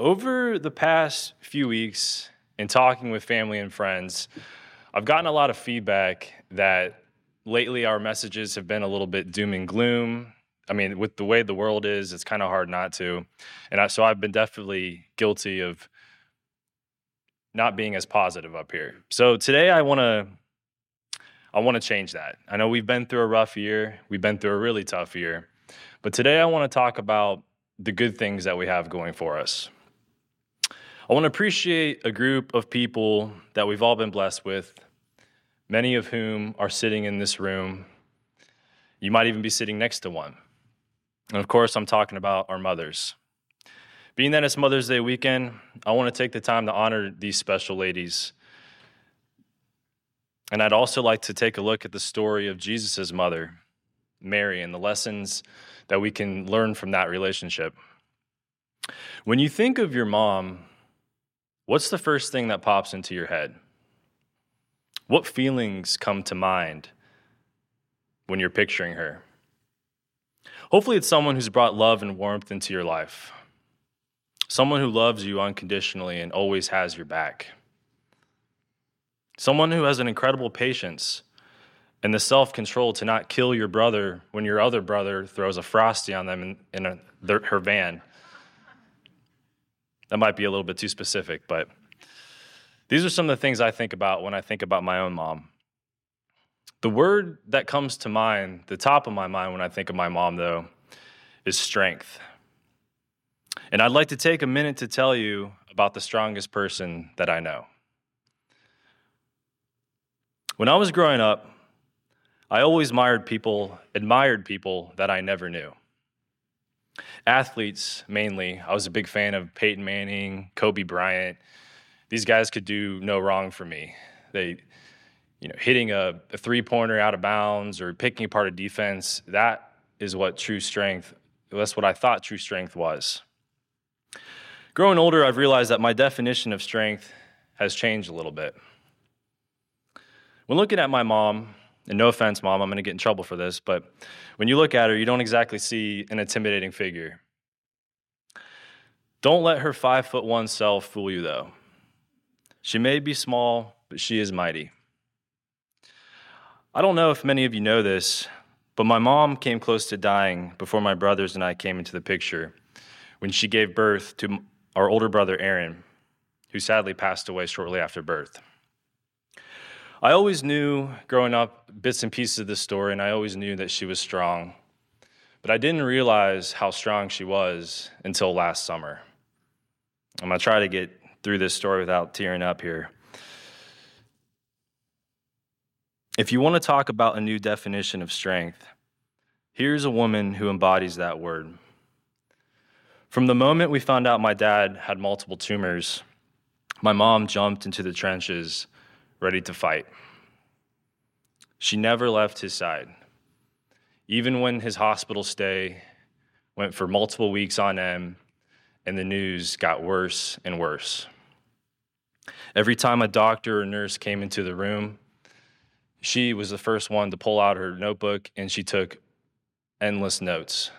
Over the past few weeks, in talking with family and friends, I've gotten a lot of feedback that lately our messages have been a little bit doom and gloom. I mean, with the way the world is, it's kind of hard not to. So I've been definitely guilty of not being as positive up here. So today I want to change that. I know we've been through a rough year. We've been through a really tough year. But today I want to talk about the good things that we have going for us. I want to appreciate a group of people that we've all been blessed with, many of whom are sitting in this room. You might even be sitting next to one. And of course, I'm talking about our mothers. Being that it's Mother's Day weekend, I want to take the time to honor these special ladies. And I'd also like to take a look at the story of Jesus' mother, Mary, and the lessons that we can learn from that relationship. When you think of your mom, what's the first thing that pops into your head? What feelings come to mind when you're picturing her? Hopefully it's someone who's brought love and warmth into your life. Someone who loves you unconditionally and always has your back. Someone who has an incredible patience and the self-control to not kill your brother when your other brother throws a Frosty on them in her van. That might be a little bit too specific, but these are some of the things I think about when I think about my own mom. The word that comes to mind, the top of my mind when I think of my mom, though, is strength. And I'd like to take a minute to tell you about the strongest person that I know. When I was growing up, I always admired people that I never knew. Athletes, mainly. I was a big fan of Peyton Manning, Kobe Bryant. These guys could do no wrong for me. Hitting a three-pointer out of bounds or picking apart a defense, that's what I thought true strength was. Growing older, I've realized that my definition of strength has changed a little bit. When looking at my mom, and no offense, Mom, I'm going to get in trouble for this, but when you look at her, you don't exactly see an intimidating figure. Don't let her 5'1" self fool you, though. She may be small, but she is mighty. I don't know if many of you know this, but my mom came close to dying before my brothers and I came into the picture when she gave birth to our older brother, Aaron, who sadly passed away shortly after birth. I always knew, growing up, bits and pieces of this story, and I always knew that she was strong. But I didn't realize how strong she was until last summer. I'm going to try to get through this story without tearing up here. If you want to talk about a new definition of strength, here's a woman who embodies that word. From the moment we found out my dad had multiple tumors, my mom jumped into the trenches ready to fight. She never left his side. Even when his hospital stay went for multiple weeks on end and the news got worse and worse. Every time a doctor or nurse came into the room, she was the first one to pull out her notebook and she took endless notes.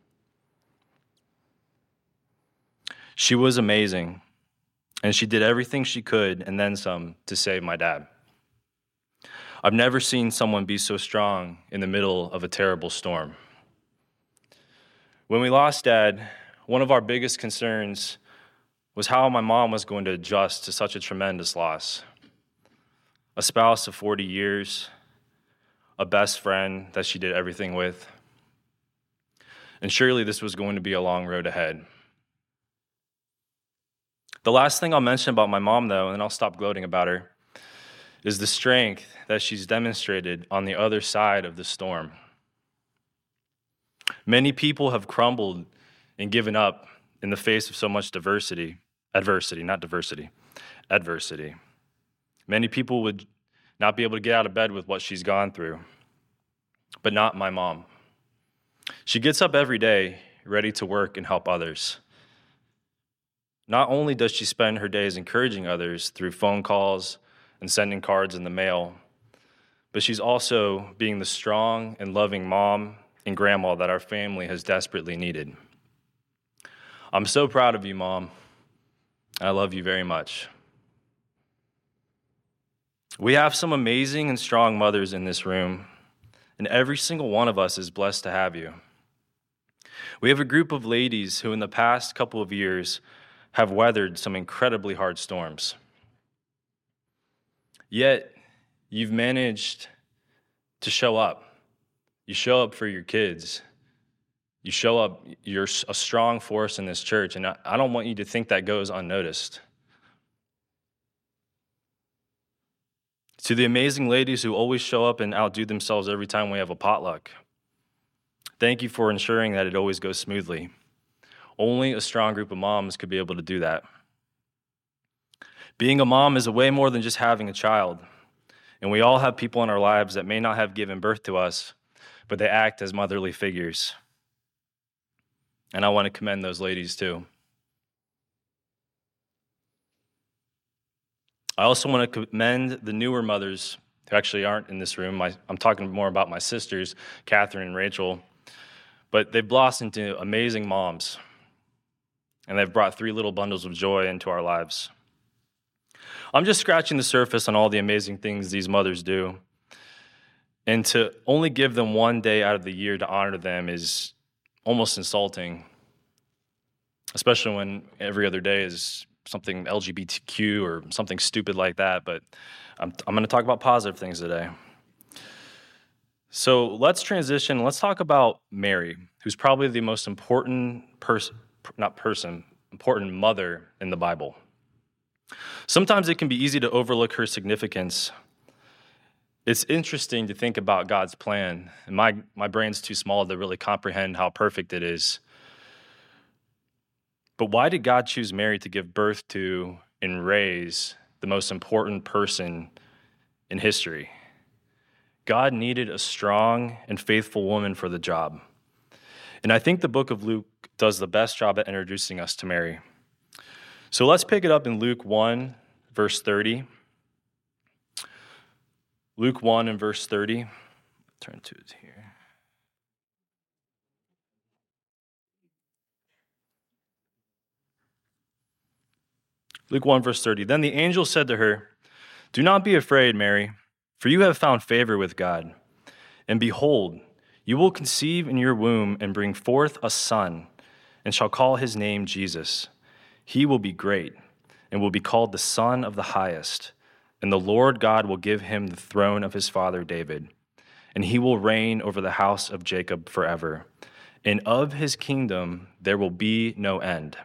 She was amazing. And she did everything she could and then some to save my dad. I've never seen someone be so strong in the middle of a terrible storm. When we lost Dad, one of our biggest concerns was how my mom was going to adjust to such a tremendous loss. A spouse of 40 years, a best friend that she did everything with. And surely this was going to be a long road ahead. The last thing I'll mention about my mom, though, and then I'll stop gloating about her, is the strength that she's demonstrated on the other side of the storm. Many people have crumbled and given up in the face of so much adversity. Many people would not be able to get out of bed with what she's gone through, but not my mom. She gets up every day ready to work and help others. Not only does she spend her days encouraging others through phone calls and sending cards in the mail, but she's also being the strong and loving mom and grandma that our family has desperately needed. I'm so proud of you, Mom. I love you very much. We have some amazing and strong mothers in this room, and every single one of us is blessed to have you. We have a group of ladies who in the past couple of years have weathered some incredibly hard storms. Yet, you've managed to show up. You show up for your kids. You show up, you're a strong force in this church, and I don't want you to think that goes unnoticed. To the amazing ladies who always show up and outdo themselves every time we have a potluck, thank you for ensuring that it always goes smoothly. Only a strong group of moms could be able to do that. Being a mom is way more than just having a child, and we all have people in our lives that may not have given birth to us, but they act as motherly figures. And I want to commend those ladies too. I also want to commend the newer mothers who actually aren't in this room. I'm talking more about my sisters, Catherine and Rachel, but they've blossomed into amazing moms, and they've brought 3 little bundles of joy into our lives. I'm just scratching the surface on all the amazing things these mothers do, and to only give them one day out of the year to honor them is almost insulting, especially when every other day is something LGBTQ or something stupid like that, but I'm going to talk about positive things today. So let's transition. Let's talk about Mary, who's probably the most important important mother in the Bible. Sometimes it can be easy to overlook her significance. It's interesting to think about God's plan, and my brain's too small to really comprehend how perfect it is. But why did God choose Mary to give birth to and raise the most important person in history? God needed a strong and faithful woman for the job. And I think the book of Luke does the best job at introducing us to Mary. So let's pick it up in Luke 1, verse 30. Luke 1 and verse 30. Turn to it here. Luke 1, verse 30. Then the angel said to her, "Do not be afraid, Mary, for you have found favor with God. And behold, you will conceive in your womb and bring forth a son, and shall call his name Jesus. He will be great, and will be called the Son of the Highest. And the Lord God will give him the throne of his father David. And he will reign over the house of Jacob forever. And of his kingdom there will be no end."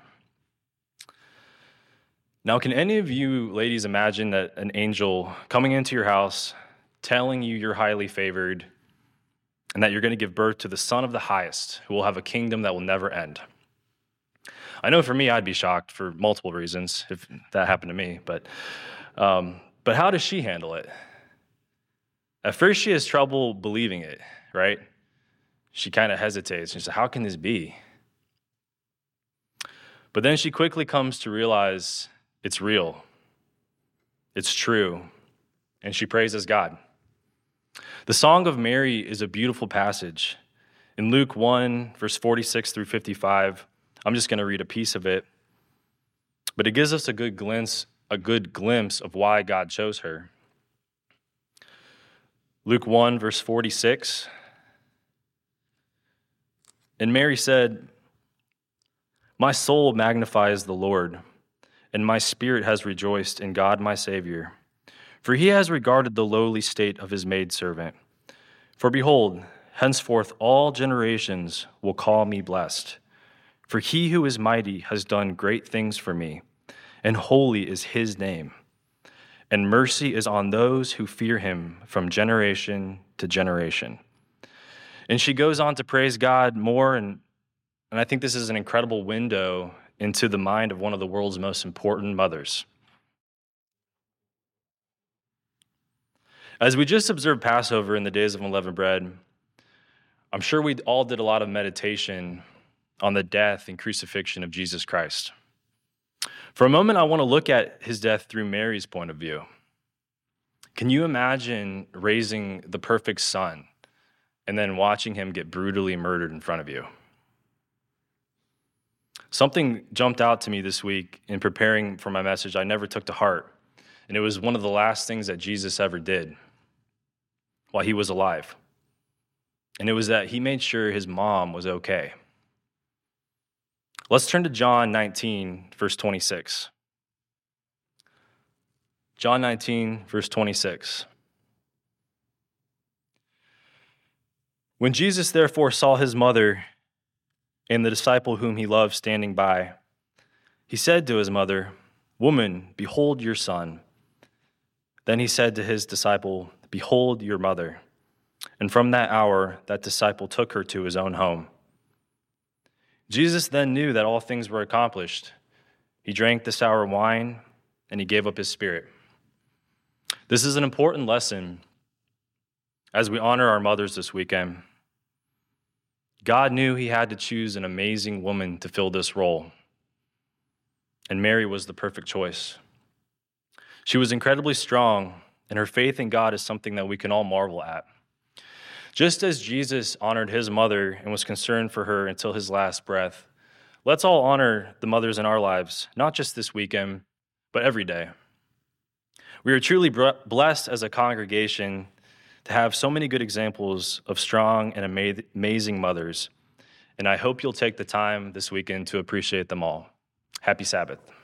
Now, can any of you ladies imagine that an angel coming into your house, telling you you're highly favored, and that you're going to give birth to the Son of the Highest, who will have a kingdom that will never end? I know for me, I'd be shocked for multiple reasons if that happened to me, but how does she handle it? At first, she has trouble believing it, right? She kind of hesitates. She says, "How can this be?" But then she quickly comes to realize it's real, it's true, and she praises God. The Song of Mary is a beautiful passage. In Luke 1, verse 46 through 55, I'm just going to read a piece of it, but it gives us a good glimpse of why God chose her. Luke 1, verse 46, and Mary said, "My soul magnifies the Lord, and my spirit has rejoiced in God my Savior. For he has regarded the lowly state of his maidservant. For behold, henceforth all generations will call me blessed. For he who is mighty has done great things for me, and holy is his name. And mercy is on those who fear him from generation to generation." And she goes on to praise God more, and I think this is an incredible window into the mind of one of the world's most important mothers. As we just observed Passover in the days of unleavened bread, I'm sure we all did a lot of meditation on the death and crucifixion of Jesus Christ. For a moment, I want to look at his death through Mary's point of view. Can you imagine raising the perfect son and then watching him get brutally murdered in front of you? Something jumped out to me this week in preparing for my message I never took to heart, and it was one of the last things that Jesus ever did while he was alive. And it was that he made sure his mom was okay. Let's turn to John 19, verse 26. John 19, verse 26. When Jesus therefore saw his mother and the disciple whom he loved standing by, he said to his mother, "Woman, behold your son." Then he said to his disciple, "Behold your mother." And from that hour, that disciple took her to his own home. Jesus then knew that all things were accomplished. He drank the sour wine, and he gave up his spirit. This is an important lesson as we honor our mothers this weekend. God knew he had to choose an amazing woman to fill this role, and Mary was the perfect choice. She was incredibly strong, and her faith in God is something that we can all marvel at. Just as Jesus honored his mother and was concerned for her until his last breath, let's all honor the mothers in our lives, not just this weekend, but every day. We are truly blessed as a congregation to have so many good examples of strong and amazing mothers, and I hope you'll take the time this weekend to appreciate them all. Happy Sabbath.